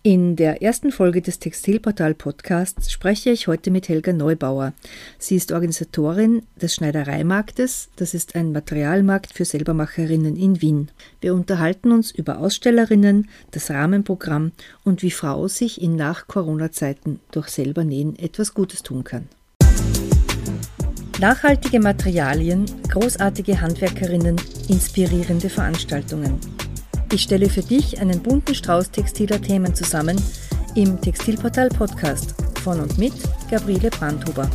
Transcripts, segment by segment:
In der ersten Folge des Textilportal-Podcasts spreche ich heute mit Helga Neubauer. Sie ist Organisatorin des Schneidereimarktes. Das ist ein Materialmarkt für Selbermacherinnen in Wien. Wir unterhalten uns über Ausstellerinnen, das Rahmenprogramm und wie Frau sich in Nach-Corona-Zeiten durch Selbernähen etwas Gutes tun kann. Nachhaltige Materialien, großartige Handwerkerinnen, inspirierende Veranstaltungen. Ich stelle für dich einen bunten Strauß textiler Themen zusammen im Textilportal Podcast von und mit Gabriele Brandhuber.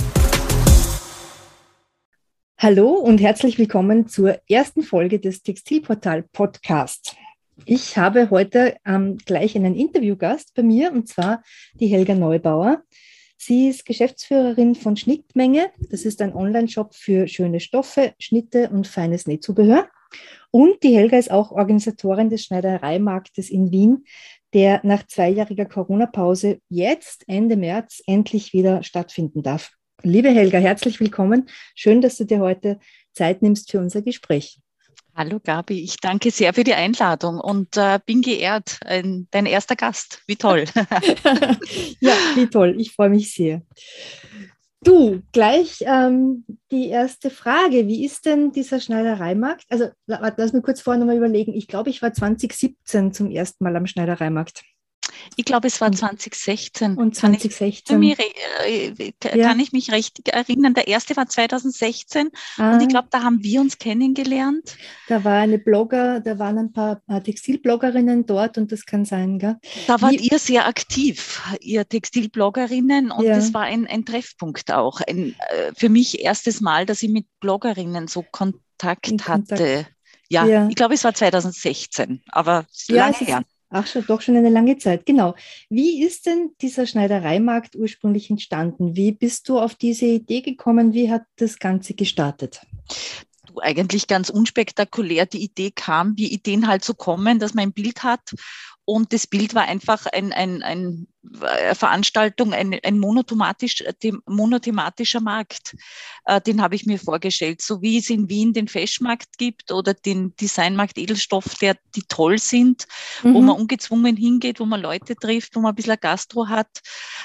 Hallo und herzlich willkommen zur ersten Folge des Textilportal Podcasts. Ich habe heute gleich einen Interviewgast bei mir, und zwar die Helga Neubauer. Sie ist Geschäftsführerin von Schnittmenge. Das ist ein Online-Shop für schöne Stoffe, Schnitte und feines Nähzubehör. Und die Helga ist auch Organisatorin des Schneidereimarktes in Wien, der nach 2-jähriger Corona-Pause jetzt Ende März endlich wieder stattfinden darf. Liebe Helga, herzlich willkommen. Schön, dass du dir heute Zeit nimmst für unser Gespräch. Hallo Gabi, ich danke sehr für die Einladung und bin geehrt, dein erster Gast. Wie toll. Ja, wie toll. Ich freue mich sehr. Du, gleich die erste Frage. Wie ist denn dieser Schneidereimarkt? Also, lass mich kurz vorher nochmal überlegen. Ich glaube, ich war 2017 zum ersten Mal am Schneidereimarkt. Ich glaube, es war 2016. Und 2016. Kann ich mich richtig erinnern? Der erste war 2016 und ich glaube, da haben wir uns kennengelernt. Da waren ein paar Textilbloggerinnen dort und das kann sein, gell? Da wart ihr sehr aktiv, ihr Textilbloggerinnen, und das war ein Treffpunkt auch. Für mich erstes Mal, dass ich mit Bloggerinnen so Kontakt hatte. Ja, ich glaube, es war 2016, aber lange her. Ach, doch schon eine lange Zeit, genau. Wie ist denn dieser Schneidereimarkt ursprünglich entstanden? Wie bist du auf diese Idee gekommen? Wie hat das Ganze gestartet? Eigentlich ganz unspektakulär. Die Idee kam, wie Ideen halt so kommen, dass man ein Bild hat. Und das Bild war einfach eine Veranstaltung, ein monothematischer Markt. Den habe ich mir vorgestellt, so wie es in Wien den Fashionmarkt gibt oder den Designmarkt Edelstoff, die toll sind, wo man ungezwungen hingeht, wo man Leute trifft, wo man ein bisschen Gastro hat,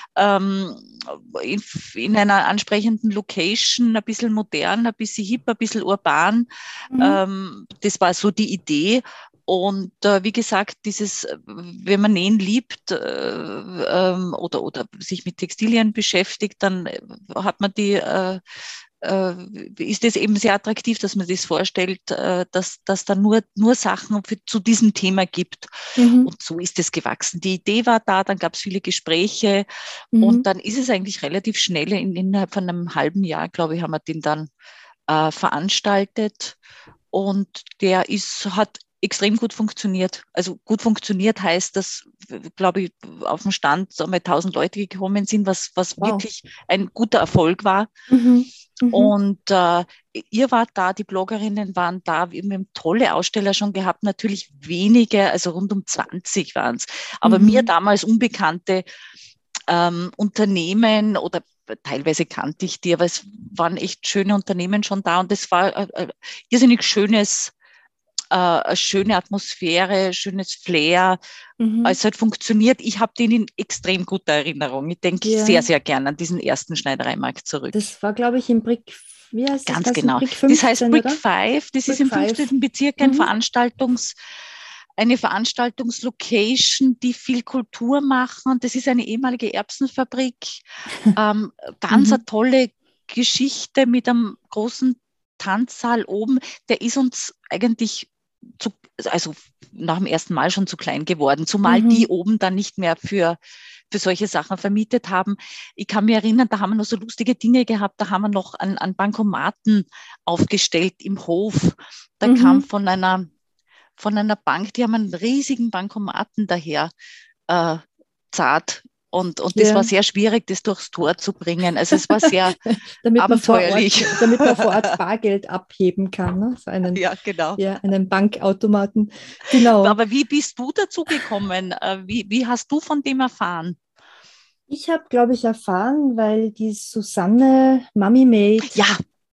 in einer ansprechenden Location, ein bisschen modern, ein bisschen hip, ein bisschen urban. Das war so die Idee. Und wie gesagt, wenn man Nähen liebt oder sich mit Textilien beschäftigt, dann hat man ist es eben sehr attraktiv, dass man das vorstellt, dass da nur Sachen zu diesem Thema gibt. Und so ist es gewachsen. Die Idee war da, dann gab es viele Gespräche und dann ist es eigentlich relativ schnell, innerhalb von einem halben Jahr, glaube ich, haben wir den dann veranstaltet, und der hat extrem gut funktioniert. Also gut funktioniert heißt, dass, glaube ich, auf dem Stand einmal 1000 Leute gekommen sind, was wirklich ein guter Erfolg war. Und ihr wart da, die Bloggerinnen waren da, wir haben tolle Aussteller schon gehabt, natürlich wenige, also rund um 20 waren es. Aber mir damals unbekannte Unternehmen, oder teilweise kannte ich die, aber es waren echt schöne Unternehmen schon da, und es war ein irrsinnig schönes, eine schöne Atmosphäre, schönes Flair. Es hat funktioniert. Ich habe den in extrem guter Erinnerung. Ich denke sehr, sehr gern an diesen ersten Schneidereimarkt zurück. Das war, glaube ich, im Brick, wie heißt das? Ganz genau. Brick 15, das heißt Brick oder? 5. Das ist im 15. Bezirk eine Veranstaltungslocation, die viel Kultur machen. Das ist eine ehemalige Erbsenfabrik. Ganz eine tolle Geschichte mit einem großen Tanzsaal oben. Der ist uns eigentlich also nach dem ersten Mal schon zu klein geworden, zumal die oben dann nicht mehr für solche Sachen vermietet haben. Ich kann mich erinnern, da haben wir noch so lustige Dinge gehabt, da haben wir noch an Bankomaten aufgestellt im Hof. Da kam von einer Bank, die haben einen riesigen Bankomaten daher zahlt. Und das war sehr schwierig, das durchs Tor zu bringen. Also es war sehr abenteuerlich. Damit man vor Ort Bargeld abheben kann. Ne? So einen Bankautomaten. Genau. Aber wie bist du dazu gekommen? Wie hast du von dem erfahren? Ich habe, glaube ich, erfahren, weil die Susanne Mami Made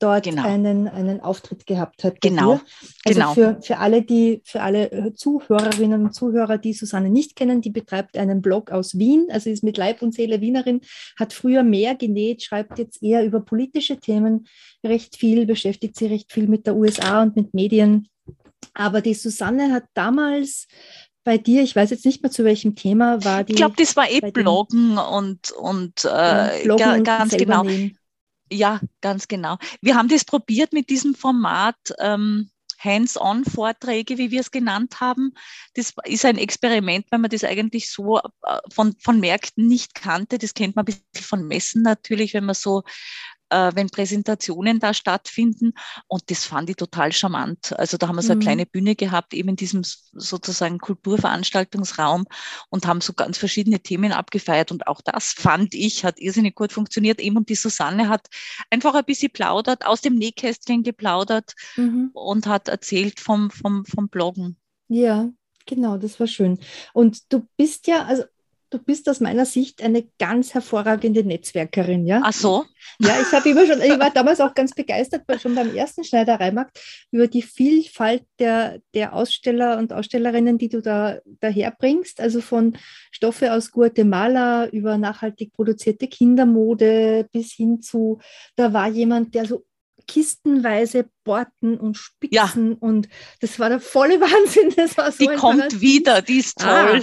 dort Genau. einen Auftritt gehabt hat bei Genau. dir. Also Genau. für alle Zuhörerinnen und Zuhörer, die Susanne nicht kennen, die betreibt einen Blog aus Wien, also ist mit Leib und Seele Wienerin, hat früher mehr genäht, schreibt jetzt eher über politische Themen recht viel, beschäftigt sich recht viel mit der USA und mit Medien. Aber die Susanne hat damals bei dir, ich weiß jetzt nicht mehr zu welchem Thema, war Ich glaube, die das war bei dem Bloggen und Bloggen und ganz selber genau. nähen. Ja, ganz genau. Wir haben das probiert mit diesem Format, Hands-on-Vorträge, wie wir es genannt haben. Das ist ein Experiment, weil man das eigentlich so von Märkten nicht kannte. Das kennt man ein bisschen von Messen natürlich, wenn man so wenn Präsentationen da stattfinden. Und das fand ich total charmant. Also da haben wir so eine kleine Bühne gehabt, eben in diesem sozusagen Kulturveranstaltungsraum und haben so ganz verschiedene Themen abgefeiert. Und auch das fand ich, hat irrsinnig gut funktioniert. Eben und die Susanne hat einfach ein bisschen plaudert, aus dem Nähkästchen geplaudert und hat erzählt vom Bloggen. Ja, genau, das war schön. Und du bist ja, also du bist aus meiner Sicht eine ganz hervorragende Netzwerkerin, ja? Ach so? Ja, ich war damals auch ganz begeistert, schon beim ersten Schneidereimarkt, über die Vielfalt der Aussteller und Ausstellerinnen, die du da daherbringst. Also von Stoffe aus Guatemala über nachhaltig produzierte Kindermode bis hin zu, da war jemand, der so kistenweise Borten und Ja, Spitzen und das war der volle Wahnsinn. Das war so die ein kommt Paradies. wieder, die ist toll.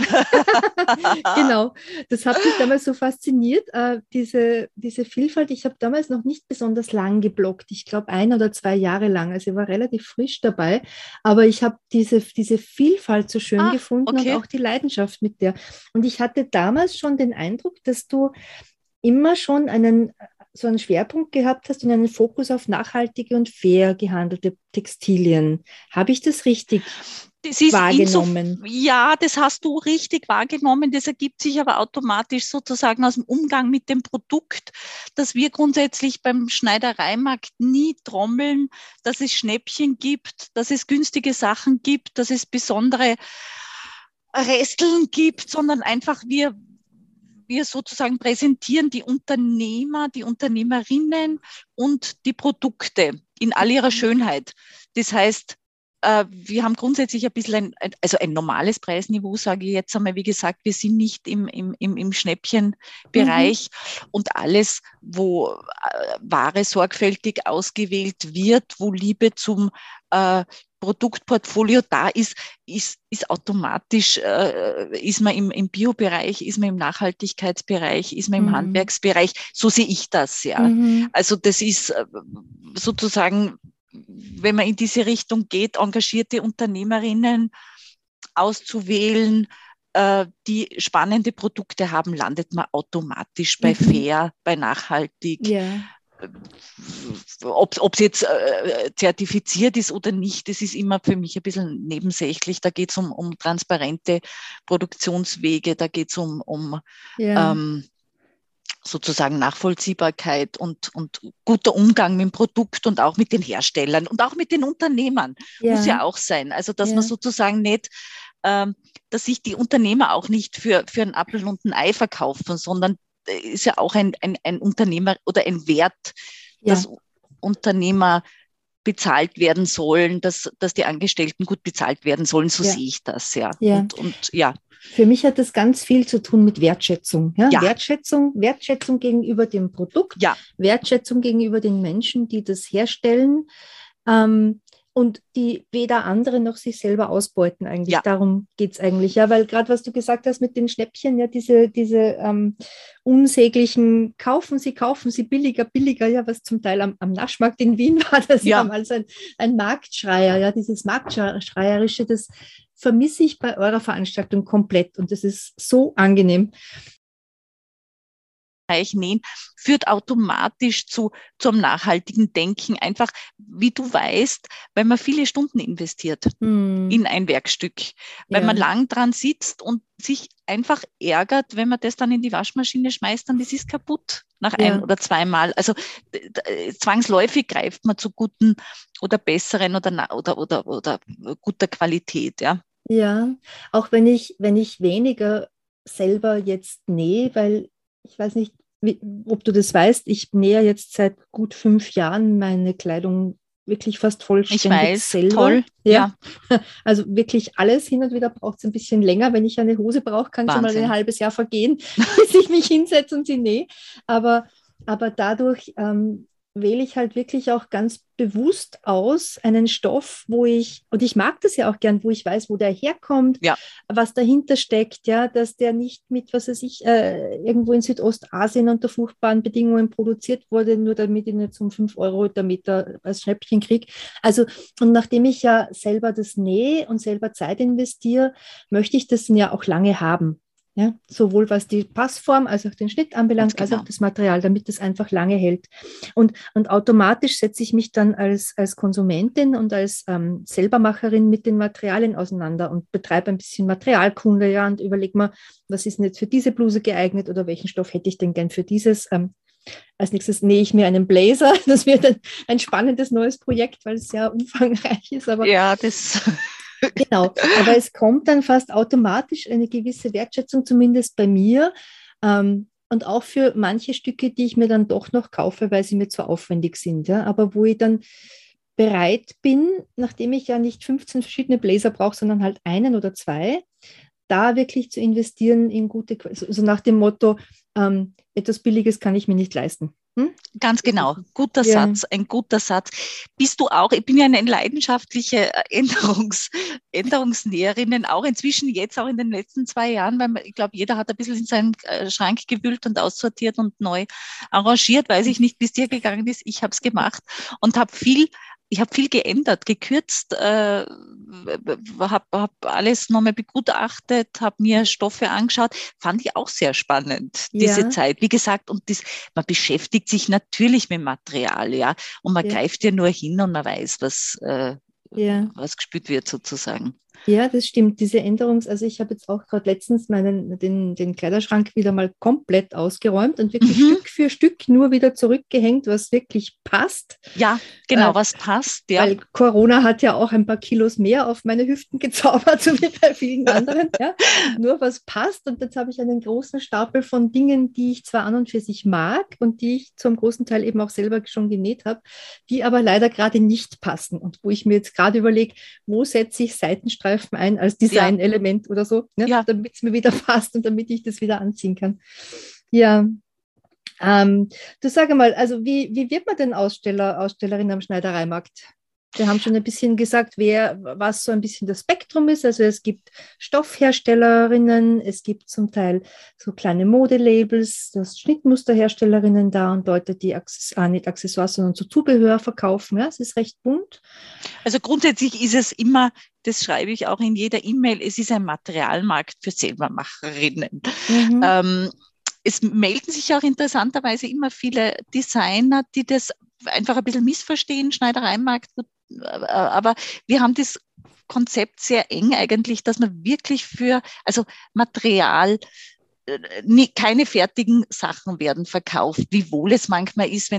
Genau, das hat mich damals so fasziniert, diese Vielfalt. Ich habe damals noch nicht besonders lang gebloggt, ich glaube 1 oder 2 Jahre lang, also ich war relativ frisch dabei, aber ich habe diese Vielfalt so schön Ah, gefunden und okay. auch die Leidenschaft mit der. Und ich hatte damals schon den Eindruck, dass du immer schon so einen Schwerpunkt gehabt hast und einen Fokus auf nachhaltige und fair gehandelte Textilien. Habe ich das richtig Das ist wahrgenommen? ja, das hast du richtig wahrgenommen. Das ergibt sich aber automatisch sozusagen aus dem Umgang mit dem Produkt, dass wir grundsätzlich beim Schneidereimarkt nie trommeln, dass es Schnäppchen gibt, dass es günstige Sachen gibt, dass es besondere Resteln gibt, sondern einfach wir sozusagen präsentieren die Unternehmer, die Unternehmerinnen und die Produkte in all ihrer Schönheit. Das heißt, wir haben grundsätzlich ein bisschen also ein normales Preisniveau, sage ich jetzt einmal. Wie gesagt, wir sind nicht im Schnäppchenbereich und alles, wo Ware sorgfältig ausgewählt wird, wo Liebe zum Produktportfolio da ist automatisch, ist man im Bio-Bereich, ist man im Nachhaltigkeitsbereich, ist man im Handwerksbereich. So sehe ich das, ja. Also das ist sozusagen, wenn man in diese Richtung geht, engagierte Unternehmerinnen auszuwählen, die spannende Produkte haben, landet man automatisch bei fair, bei nachhaltig. Ja. Ob es jetzt zertifiziert ist oder nicht, das ist immer für mich ein bisschen nebensächlich. Da geht es um transparente Produktionswege, da geht es um sozusagen Nachvollziehbarkeit und guter Umgang mit dem Produkt und auch mit den Herstellern und auch mit den Unternehmern. Muss ja auch sein. Also, dass man sozusagen nicht, dass sich die Unternehmer auch nicht für einen Apfel und ein Ei verkaufen, sondern ist ja auch ein Unternehmer oder ein Wert, dass Unternehmer bezahlt werden sollen, dass die Angestellten gut bezahlt werden sollen. So sehe ich das, ja. Und ja. Für mich hat das ganz viel zu tun mit Wertschätzung. Ja? Ja. Wertschätzung gegenüber dem Produkt, Wertschätzung gegenüber den Menschen, die das herstellen und die weder andere noch sich selber ausbeuten eigentlich. Ja. Darum geht es eigentlich. Ja, weil gerade was du gesagt hast mit den Schnäppchen, ja, diese unsäglichen kaufen Sie billiger, ja, was zum Teil am Naschmarkt in Wien war, das ja mal so ein Marktschreier, ja, dieses Marktschreierische, das vermisse ich bei eurer Veranstaltung komplett und das ist so angenehm. Nähen führt automatisch zum nachhaltigen Denken. Einfach, wie du weißt, weil man viele Stunden investiert in ein Werkstück, weil man lang dran sitzt und sich einfach ärgert, wenn man das dann in die Waschmaschine schmeißt, dann das ist kaputt nach 1 oder 2 Mal. Also zwangsläufig greift man zu guten oder besseren oder guter Qualität, ja. Ja, auch wenn ich weniger selber jetzt nähe, weil ich weiß nicht, ob du das weißt, ich nähe jetzt seit gut 5 Jahren meine Kleidung wirklich fast vollständig selber. Toll, ja. Also wirklich alles. Hin und wieder braucht es ein bisschen länger. Wenn ich eine Hose brauche, kann schon mal ein halbes Jahr vergehen, bis ich mich hinsetze und sie nähe. Aber dadurch wähle ich halt wirklich auch ganz bewusst aus einen Stoff, und ich mag das ja auch gern, wo ich weiß, wo der herkommt, was dahinter steckt, ja, dass der nicht mit, was weiß ich, irgendwo in Südostasien unter furchtbaren Bedingungen produziert wurde, nur damit ich nicht um 5 Euro der Meter als Schnäppchen kriege. Also, und nachdem ich ja selber das nähe und selber Zeit investiere, möchte ich das ja auch lange haben. Ja, sowohl was die Passform als auch den Schnitt anbelangt, als auch das Material, damit es einfach lange hält. Und automatisch setze ich mich dann als Konsumentin und als Selbermacherin mit den Materialien auseinander und betreibe ein bisschen Materialkunde, ja, und überlege mir, was ist denn jetzt für diese Bluse geeignet oder welchen Stoff hätte ich denn gern für dieses. Als nächstes nähe ich mir einen Blazer. Das wird ein spannendes neues Projekt, weil es sehr umfangreich ist. Aber ja, das... Genau, aber es kommt dann fast automatisch eine gewisse Wertschätzung, zumindest bei mir, und auch für manche Stücke, die ich mir dann doch noch kaufe, weil sie mir zu aufwendig sind, ja, aber wo ich dann bereit bin, nachdem ich ja nicht 15 verschiedene Blazer brauche, sondern halt einen oder zwei, da wirklich zu investieren in gute, also nach dem Motto, etwas Billiges kann ich mir nicht leisten. Ganz genau, guter Satz, ein guter Satz. Bist du auch, ich bin ja eine leidenschaftliche Änderungsnäherin, auch inzwischen jetzt, auch in den letzten 2 Jahren, weil ich glaube, jeder hat ein bisschen in seinen Schrank gewühlt und aussortiert und neu arrangiert, weiß ich nicht, wie es dir gegangen ist, ich habe es gemacht und ich habe viel geändert, gekürzt, habe alles nochmal begutachtet, habe mir Stoffe angeschaut, fand ich auch sehr spannend, diese Zeit. Wie gesagt, und man beschäftigt sich natürlich mit Material, ja, und man greift ja nur hin und man weiß, was gespürt wird sozusagen. Ja, das stimmt. Diese also ich habe jetzt auch gerade letztens den Kleiderschrank wieder mal komplett ausgeräumt und wirklich Stück für Stück nur wieder zurückgehängt, was wirklich passt. Ja, genau, was passt. Ja. Weil Corona hat ja auch ein paar Kilos mehr auf meine Hüften gezaubert, so wie bei vielen anderen. Ja. Nur was passt. Und jetzt habe ich einen großen Stapel von Dingen, die ich zwar an und für sich mag und die ich zum großen Teil eben auch selber schon genäht habe, die aber leider gerade nicht passen. Und wo ich mir jetzt gerade überlege, wo setze ich Seitenstreifen ein als Designelement oder so, ne? Damit es mir wieder passt und damit ich das wieder anziehen kann. Ja, du sag mal, also wie wird man denn Ausstellerin am Schneidereimarkt? Wir haben schon ein bisschen gesagt, was so ein bisschen das Spektrum ist. Also es gibt Stoffherstellerinnen, es gibt zum Teil so kleine Modelabels, das Schnittmusterherstellerinnen da und Leute, die nicht Accessoires, sondern so Zubehör verkaufen. Ja, es ist recht bunt. Also grundsätzlich ist es immer, das schreibe ich auch in jeder E-Mail, es ist ein Materialmarkt für Selbermacherinnen. Es melden sich auch interessanterweise immer viele Designer, die das einfach ein bisschen missverstehen, Schneidereimarkt. Aber wir haben das Konzept sehr eng eigentlich, dass man wirklich also Material, keine fertigen Sachen werden verkauft, wiewohl es manchmal ist,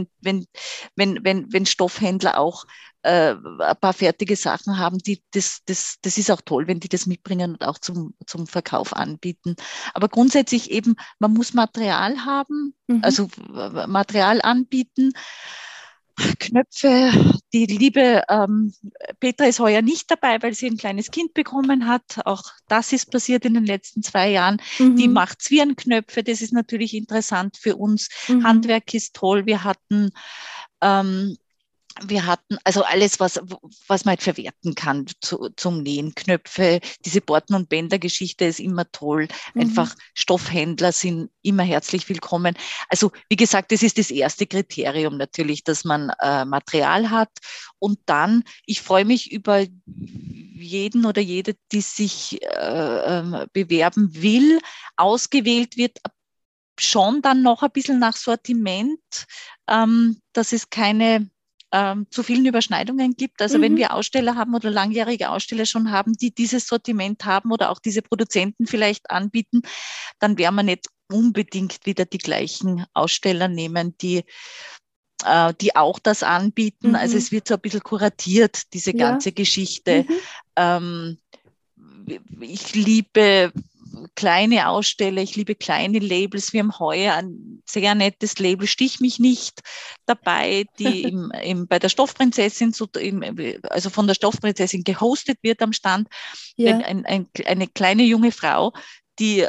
wenn Stoffhändler auch ein paar fertige Sachen haben, das ist auch toll, wenn die das mitbringen und auch zum Verkauf anbieten. Aber grundsätzlich eben, man muss Material haben, also Material anbieten. Knöpfe, die liebe Petra ist heuer nicht dabei, weil sie ein kleines Kind bekommen hat. Auch das ist passiert in den letzten 2 Jahren. Die macht Zwirnknöpfe, das ist natürlich interessant für uns. Handwerk ist toll. Wir hatten also alles, was man halt verwerten kann zum Nähen. Knöpfe, diese Borten- und Bänder-Geschichte ist immer toll. Einfach Stoffhändler sind immer herzlich willkommen. Also wie gesagt, das ist das erste Kriterium natürlich, dass man Material hat. Und dann, ich freue mich über jeden oder jede, die sich bewerben will, ausgewählt wird, schon dann noch ein bisschen nach Sortiment, dass es keine zu vielen Überschneidungen gibt. Also wenn wir Aussteller haben oder langjährige Aussteller schon haben, die dieses Sortiment haben oder auch diese Produzenten vielleicht anbieten, dann werden wir nicht unbedingt wieder die gleichen Aussteller nehmen, die auch das anbieten. Also es wird so ein bisschen kuratiert, diese ganze Geschichte. Ich liebe kleine Aussteller, ich liebe kleine Labels. Wir haben heuer ein sehr nettes Label, Stich mich nicht, dabei, die bei der Stoffprinzessin, also von der Stoffprinzessin gehostet wird am Stand. Ja. Eine kleine junge Frau, die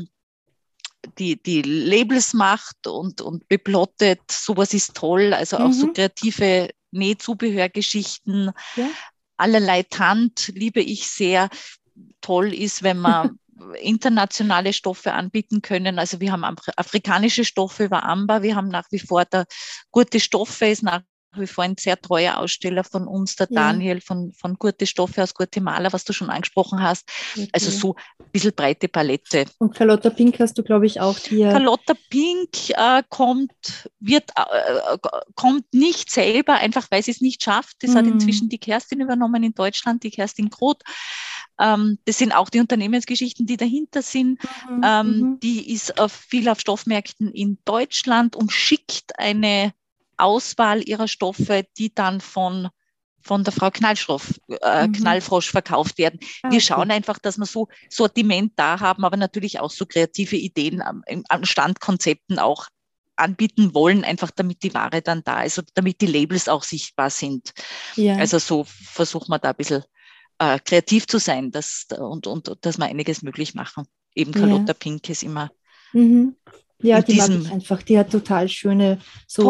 Labels macht und beplottet. Sowas ist toll. Also auch so kreative Nähzubehörgeschichten. Ja. Allerlei Tant liebe ich sehr. Toll ist, wenn man internationale Stoffe anbieten können. Also wir haben afrikanische Stoffe über Amba. Wir haben nach wie vor Gute Stoffe, ist nach wie vor ein sehr treuer Aussteller von uns, der Daniel von Gute Stoffe aus Guatemala, was du schon angesprochen hast. Okay. Also so ein bisschen breite Palette. Und Carlotta Pink hast du, glaube ich, auch hier. Carlotta Pink kommt nicht selber, einfach weil sie es nicht schafft. Das hat inzwischen die Kerstin übernommen in Deutschland, die Kerstin Groth. Das sind auch die Unternehmensgeschichten, die dahinter sind. Die ist viel auf Stoffmärkten in Deutschland und schickt eine Auswahl ihrer Stoffe, die dann von der Frau Knallfrosch verkauft werden. Wir schauen einfach, dass wir so Sortiment da haben, aber natürlich auch so kreative Ideen am Standkonzepten auch anbieten wollen, einfach damit die Ware dann da ist und damit die Labels auch sichtbar sind. Ja. Also so versuchen wir da ein bisschen kreativ zu sein und dass wir einiges möglich machen. Eben Carlotta Pink ist immer ja, die mag ich einfach. Die hat total schöne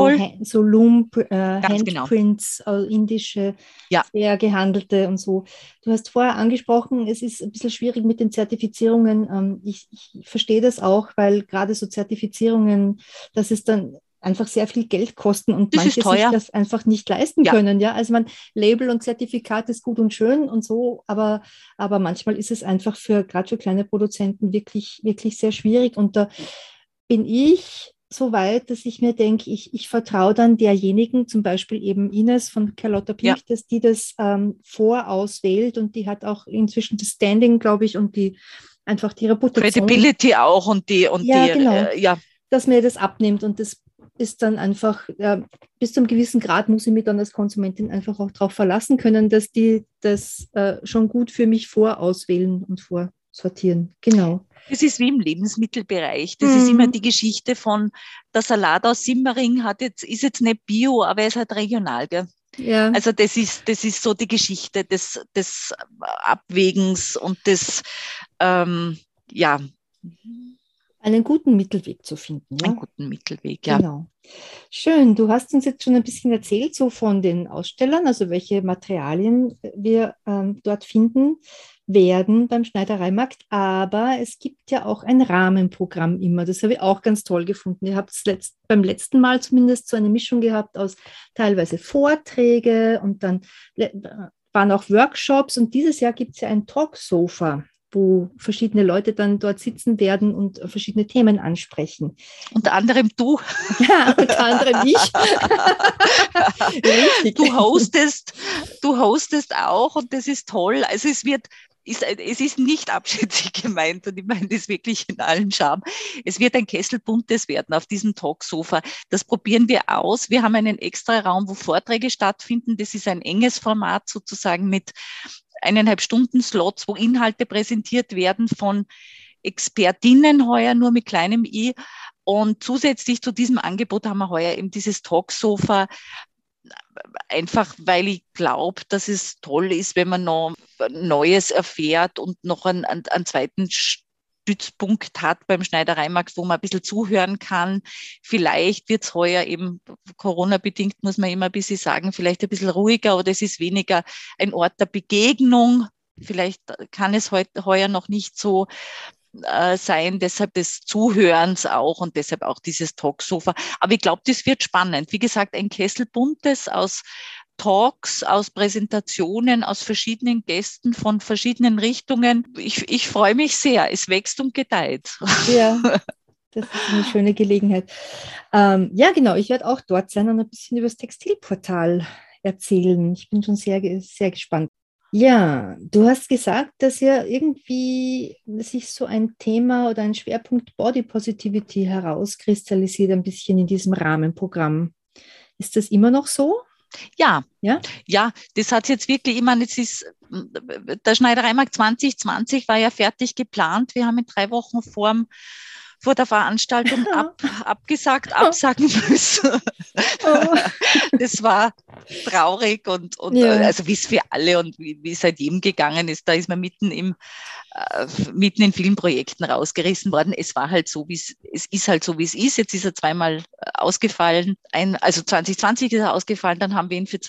Handprints, indische, sehr gehandelte und so. Du hast vorher angesprochen, es ist ein bisschen schwierig mit den Zertifizierungen. Ich verstehe das auch, weil gerade so Zertifizierungen, das ist dann einfach sehr viel Geld kosten und manche sich das einfach nicht leisten können. Ja? Also Label und Zertifikat ist gut und schön und so, aber manchmal ist es einfach gerade für kleine Produzenten wirklich, wirklich sehr schwierig. Und da bin ich so weit, dass ich mir denke, ich vertraue dann derjenigen, zum Beispiel eben Ines von Carlotta Pink, dass die das vorauswählt und die hat auch inzwischen das Standing, glaube ich, und einfach die Reputation. Credibility auch und genau, dass mir das abnimmt und das ist dann einfach, bis zu einem gewissen Grad muss ich mich dann als Konsumentin einfach auch darauf verlassen können, dass die das schon gut für mich vorauswählen und vorsortieren. Genau. Das ist wie im Lebensmittelbereich. Das ist immer die Geschichte von der Salat aus Simmering ist jetzt nicht Bio, aber er ist halt regional, gell? Ja. Also das ist so die Geschichte des Abwägens und des einen guten Mittelweg zu finden. Ja? Einen guten Mittelweg, ja. Genau. Schön, du hast uns jetzt schon ein bisschen erzählt, so von den Ausstellern, also welche Materialien wir dort finden werden beim Schneidereimarkt, aber es gibt ja auch ein Rahmenprogramm immer, das habe ich auch ganz toll gefunden. Ihr habt beim letzten Mal zumindest so eine Mischung gehabt aus teilweise Vorträge und dann waren auch Workshops und dieses Jahr gibt es ja ein Talksofa, wo verschiedene Leute dann dort sitzen werden und verschiedene Themen ansprechen. Unter anderem du. Ja, unter anderem ich. Richtig. Du hostest auch und das ist toll. Also es ist nicht abschätzig gemeint und ich meine das wirklich in allen Charme. Es wird ein Kessel Buntes werden auf diesem Talksofa. Das probieren wir aus. Wir haben einen extra Raum, wo Vorträge stattfinden. Das ist ein enges Format sozusagen mit 1,5 Stunden Slots, wo Inhalte präsentiert werden von Expertinnen heuer, nur mit kleinem i. Und zusätzlich zu diesem Angebot haben wir heuer eben dieses Talksofa, einfach weil ich glaube, dass es toll ist, wenn man noch Neues erfährt und noch einen zweiten Stützpunkt hat beim Schneidereimarkt, wo man ein bisschen zuhören kann. Vielleicht wird es heuer eben Corona-bedingt, muss man immer ein bisschen sagen, vielleicht ein bisschen ruhiger oder es ist weniger ein Ort der Begegnung. Vielleicht kann es heuer noch nicht so sein, deshalb des Zuhörens auch und deshalb auch dieses Talksofa. Aber ich glaube, das wird spannend. Wie gesagt, ein Kessel Buntes aus Talks, aus Präsentationen, aus verschiedenen Gästen von verschiedenen Richtungen. Ich freue mich sehr. Es wächst und gedeiht. Ja, das ist eine schöne Gelegenheit. Ja, genau. Ich werde auch dort sein und ein bisschen über das Textilportal erzählen. Ich bin schon sehr, sehr gespannt. Ja, du hast gesagt, dass ja irgendwie sich so ein Thema oder ein Schwerpunkt Body Positivity herauskristallisiert, ein bisschen in diesem Rahmenprogramm. Ist das immer noch so? Ja, Ja? ja, das hat jetzt wirklich, ich meine, der Schneidereimarkt 2020 war ja fertig geplant. Wir haben in 3 Wochen vor der Veranstaltung absagen müssen. Oh. Das war traurig und Ja. also wie es für alle und wie es halt jedem gegangen ist, da ist man mitten in vielen Projekten rausgerissen worden. Es war halt so, es ist halt so, wie es ist. Jetzt ist er 2-mal ausgefallen. Also 2020 ist er ausgefallen, dann haben wir ihn für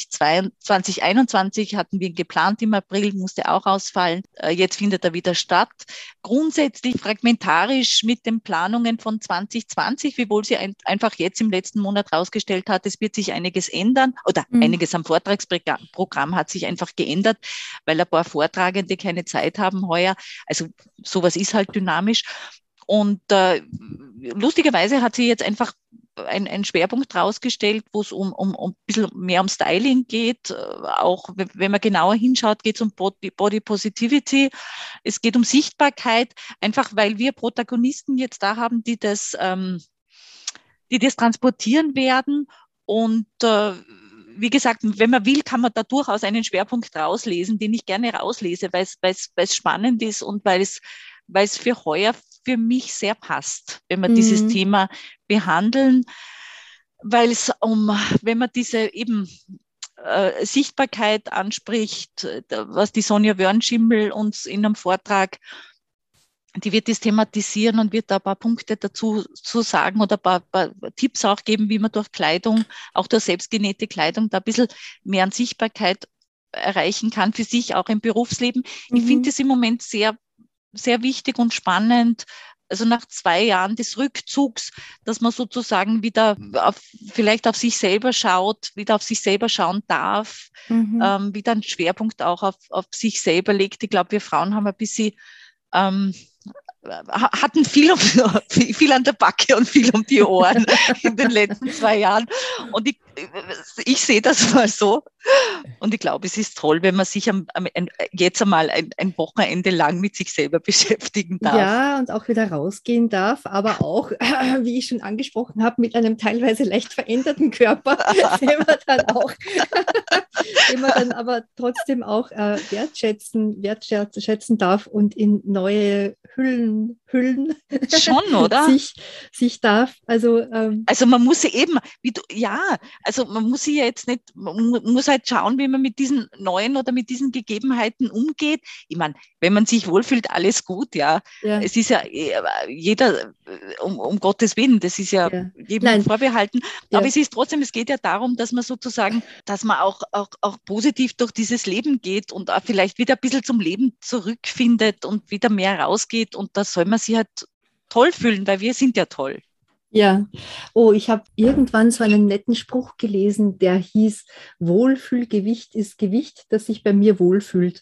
2021 hatten wir ihn geplant im April, musste auch ausfallen. Jetzt findet er wieder statt. Grundsätzlich fragmentarisch mit den Planungen von 2020, wiewohl sie einfach jetzt im letzten Monat rausgestellt hat, es wird sich einiges ändern oder einiges am Vortragsprogramm hat sich einfach geändert, weil ein paar Vortragende keine Zeit haben heuer. Also sowas ist halt dynamisch. Und lustigerweise hat sie jetzt einfach einen Schwerpunkt rausgestellt, wo es um ein bisschen mehr um Styling geht. Auch wenn man genauer hinschaut, geht es um Body Positivity. Es geht um Sichtbarkeit, einfach weil wir Protagonisten jetzt da haben, die das transportieren werden. Und wie gesagt, wenn man will, kann man da durchaus einen Schwerpunkt rauslesen, den ich gerne rauslese, weil es spannend ist und weil es für heuer für mich sehr passt, wenn wir dieses Thema behandeln, weil wenn man diese eben Sichtbarkeit anspricht, was die Sonja Wörnschimmel uns in einem Vortrag, die wird das thematisieren und wird da ein paar Punkte dazu zu sagen oder ein paar Tipps auch geben, wie man durch Kleidung, auch durch selbstgenähte Kleidung, da ein bisschen mehr an Sichtbarkeit erreichen kann für sich, auch im Berufsleben. Ich finde das im Moment sehr, sehr wichtig und spannend. Also nach 2 Jahren des Rückzugs, dass man sozusagen wieder vielleicht auf sich selber schaut, wieder auf sich selber schauen darf, wieder einen Schwerpunkt auch auf sich selber legt. Ich glaube, wir Frauen haben ein bisschen hatten viel an der Backe und viel um die Ohren in den letzten 2 Jahren. Und ich sehe das mal so. Und ich glaube, es ist toll, wenn man sich jetzt einmal ein Wochenende lang mit sich selber beschäftigen darf. Ja, und auch wieder rausgehen darf, aber auch, wie ich schon angesprochen habe, mit einem teilweise leicht veränderten Körper, den man dann aber trotzdem auch wertschätzen darf und in neue Hüllen schon, oder? sich darf. Also man muss eben, also man muss sich ja jetzt nicht, man muss halt schauen, wie man mit diesen neuen oder mit diesen Gegebenheiten umgeht. Ich meine, wenn man sich wohlfühlt, alles gut, ja. Es ist ja jeder, um Gottes Willen, das ist ja jedem vorbehalten. Aber es ist trotzdem, es geht ja darum, dass man sozusagen, dass man auch positiv durch dieses Leben geht und auch vielleicht wieder ein bisschen zum Leben zurückfindet und wieder mehr rausgeht. Und da soll man sich halt toll fühlen, weil wir sind ja toll. Ja, ich habe irgendwann so einen netten Spruch gelesen, der hieß, Wohlfühlgewicht ist Gewicht, das sich bei mir wohlfühlt.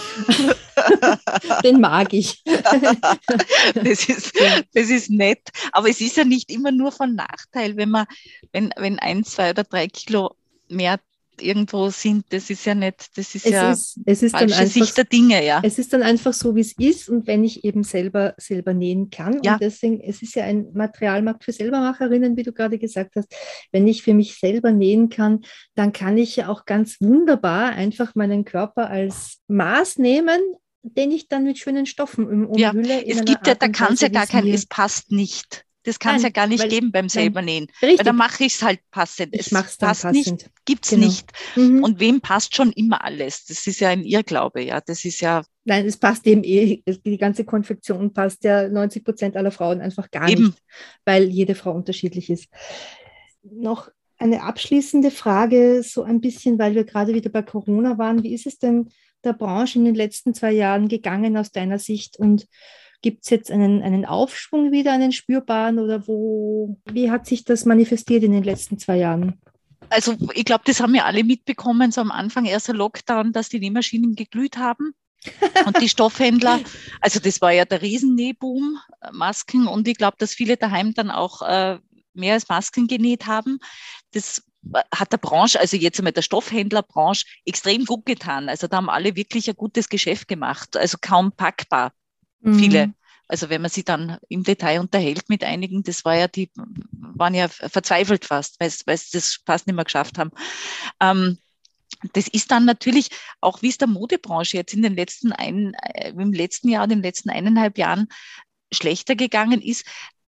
Den mag ich. Das ist nett, aber es ist ja nicht immer nur von Nachteil, wenn 1, 2 oder 3 Kilo mehr irgendwo sind, das ist ja nicht, das ist es ist falsche Sicht der Dinge, ja. Es ist dann einfach so, wie es ist und wenn ich eben selber nähen kann und deswegen, es ist ja ein Materialmarkt für Selbermacherinnen, wie du gerade gesagt hast, wenn ich für mich selber nähen kann, dann kann ich ja auch ganz wunderbar einfach meinen Körper als Maß nehmen, den ich dann mit schönen Stoffen umhülle. Es gibt ja, da kann es ja gar kein, es passt nicht. Das kann es ja gar nicht geben beim Selbernähen. Weil dann mache ich es halt passend. Es passt passend. Nicht, gibt es nicht. Und wem passt schon immer alles? Das ist ja ein Irrglaube, ja. Das ist ja. Nein, es passt eben die ganze Konfektion passt ja 90% aller Frauen einfach gar nicht, weil jede Frau unterschiedlich ist. Noch eine abschließende Frage, so ein bisschen, weil wir gerade wieder bei Corona waren. Wie ist es denn der Branche in den letzten 2 Jahren gegangen aus deiner Sicht und gibt es jetzt einen Aufschwung wieder, einen spürbaren oder wie hat sich das manifestiert in den letzten 2 Jahren? Also ich glaube, das haben wir alle mitbekommen, so am Anfang erster Lockdown, dass die Nähmaschinen geglüht haben und die Stoffhändler, also das war ja der Riesennähboom, Masken und ich glaube, dass viele daheim dann auch mehr als Masken genäht haben. Das hat der Branche, also jetzt einmal der Stoffhändlerbranche, extrem gut getan. Also da haben alle wirklich ein gutes Geschäft gemacht, also kaum packbar. Viele. Also wenn man sich dann im Detail unterhält mit einigen, das war ja waren ja verzweifelt fast, weil sie das fast nicht mehr geschafft haben. Das ist dann natürlich auch, wie es der Modebranche jetzt im letzten Jahr und in den letzten 1,5 Jahren schlechter gegangen ist.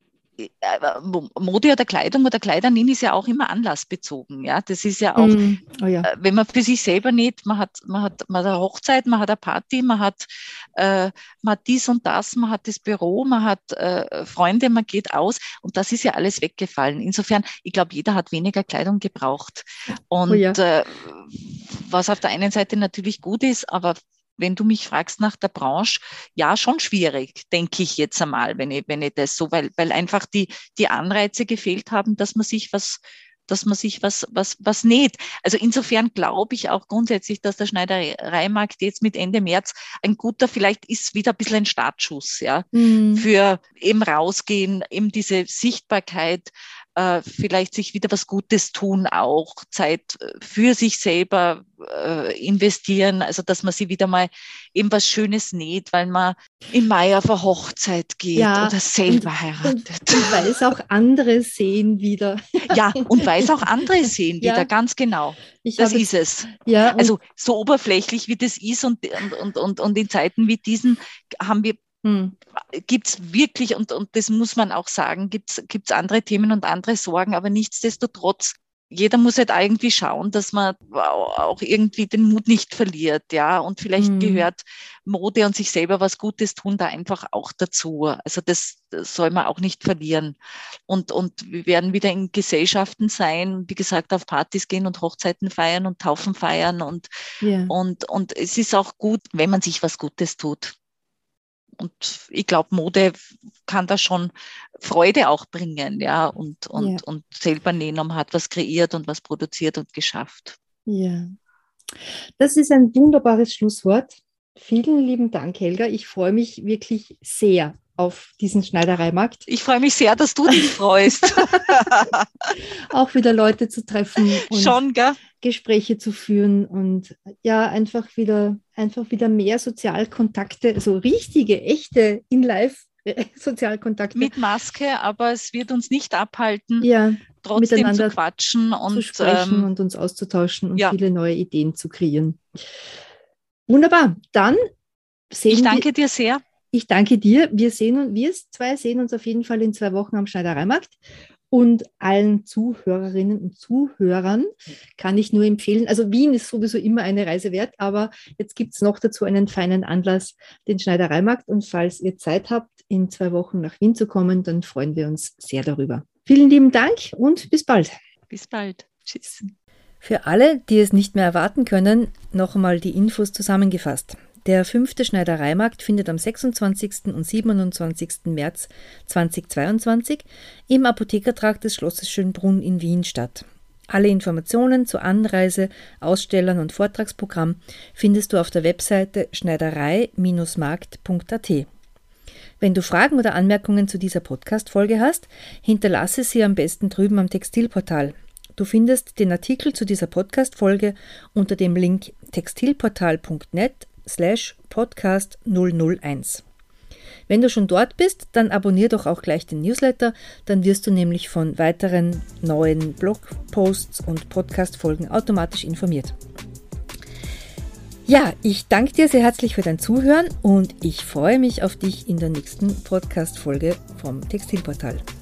Mode oder Kleidung oder Kleidernähen ist ja auch immer anlassbezogen. Ja, das ist ja auch, wenn man für sich selber näht, man hat eine Hochzeit, man hat eine Party, man hat dies und das, man hat das Büro, man hat Freunde, man geht aus und das ist ja alles weggefallen. Insofern, ich glaube, jeder hat weniger Kleidung gebraucht. Und was auf der einen Seite natürlich gut ist, aber wenn du mich fragst nach der Branche, ja, schon schwierig, denke ich jetzt einmal, wenn ich das so, weil einfach die Anreize gefehlt haben, dass man sich was näht. Also insofern glaube ich auch grundsätzlich, dass der Schneidereimarkt jetzt mit Ende März ein guter, vielleicht ist wieder ein bisschen ein Startschuss, ja, für eben rausgehen, eben diese Sichtbarkeit, vielleicht sich wieder was Gutes tun auch, Zeit für sich selber investieren, also dass man sich wieder mal eben was Schönes näht, weil man im Mai auf eine Hochzeit geht oder selber heiratet. Und weil es auch andere sehen wieder. Ja, und weil es auch andere sehen wieder, ganz genau. Das ist es. Ja, also so oberflächlich wie das ist und in Zeiten wie diesen haben wir gibt es wirklich, und das muss man auch sagen, gibt's andere Themen und andere Sorgen, aber nichtsdestotrotz, jeder muss halt irgendwie schauen, dass man auch irgendwie den Mut nicht verliert, ja, und vielleicht gehört Mode und sich selber was Gutes tun da einfach auch dazu. Also das soll man auch nicht verlieren. Und wir werden wieder in Gesellschaften sein, wie gesagt, auf Partys gehen und Hochzeiten feiern und Taufen feiern und es ist auch gut, wenn man sich was Gutes tut. Und ich glaube, Mode kann da schon Freude auch bringen, ja, und selber nähen, man hat was kreiert und was produziert und geschafft. Ja, das ist ein wunderbares Schlusswort. Vielen lieben Dank, Helga. Ich freue mich wirklich sehr auf diesen Schneidereimarkt. Ich freue mich sehr, dass du dich freust. Auch wieder Leute zu treffen und schon, gell? Gespräche zu führen und ja, einfach wieder mehr Sozialkontakte, also richtige, echte In-Life-Sozialkontakte. Mit Maske, aber es wird uns nicht abhalten, trotzdem miteinander zu quatschen und zu sprechen und uns auszutauschen und viele neue Ideen zu kreieren. Wunderbar, dann ich danke dir sehr. Ich danke dir. Wir zwei sehen uns auf jeden Fall in 2 Wochen am Schneidereimarkt. Und allen Zuhörerinnen und Zuhörern kann ich nur empfehlen, also Wien ist sowieso immer eine Reise wert, aber jetzt gibt es noch dazu einen feinen Anlass, den Schneidereimarkt. Und falls ihr Zeit habt, in 2 Wochen nach Wien zu kommen, dann freuen wir uns sehr darüber. Vielen lieben Dank und bis bald. Bis bald. Tschüss. Für alle, die es nicht mehr erwarten können, noch einmal die Infos zusammengefasst. Der 5. Schneidereimarkt findet am 26. und 27. März 2022 im Apothekertrakt des Schlosses Schönbrunn in Wien statt. Alle Informationen zur Anreise, Ausstellern und Vortragsprogramm findest du auf der Webseite schneiderei-markt.at. Wenn du Fragen oder Anmerkungen zu dieser Podcast-Folge hast, hinterlasse sie am besten drüben am Textilportal. Du findest den Artikel zu dieser Podcast-Folge unter dem Link textilportal.net/podcast 001. Wenn du schon dort bist, dann abonnier doch auch gleich den Newsletter, dann wirst du nämlich von weiteren neuen Blogposts und Podcast-Folgen automatisch informiert. Ja, ich danke dir sehr herzlich für dein Zuhören und ich freue mich auf dich in der nächsten Podcast-Folge vom Textilportal.